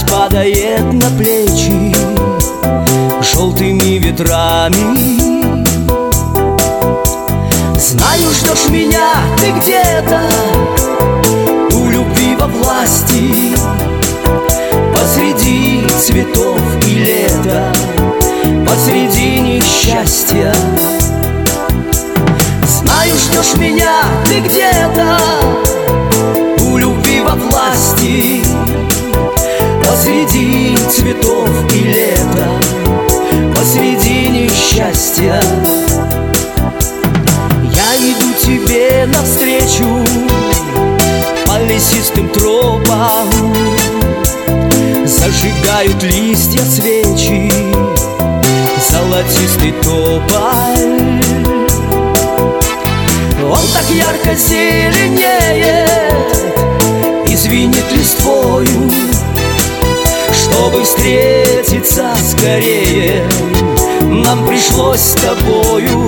радость падает на плечи желтыми ветрами. Знаю, ждешь меня ты где-то у любви во власти, посреди цветов и лета, посреди несчастья. Знаю, ждешь меня ты где-то у любви во власти, посреди цветов и лета, посреди несчастья. Я иду тебе навстречу по лесистым тропам, зажигают листья свечи, золотистый тополь. Он так ярко зеленеет и звенит листвою. Чтобы встретиться скорее, нам пришлось с тобою.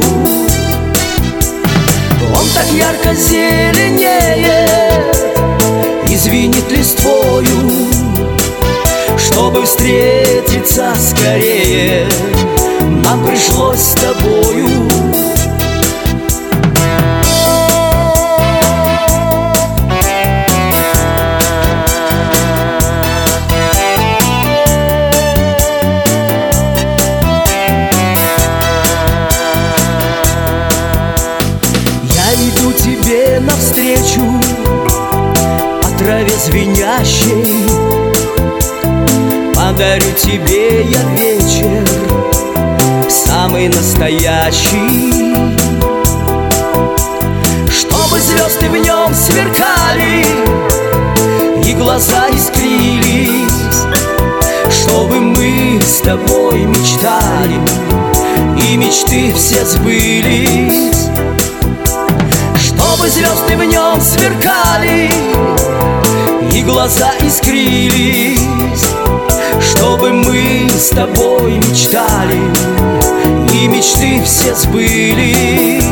Он так ярко зеленеет и звенит листвою. Чтобы встретиться скорее, нам пришлось с тобою. Иду тебе навстречу по траве звенящей, подарю тебе я вечер самый настоящий. Чтобы звезды в нем сверкали и глаза искрились, чтобы мы с тобой мечтали и мечты все сбылись. Чтобы звезды в нем сверкали и глаза искрились, чтобы мы с тобой мечтали и мечты все сбылись.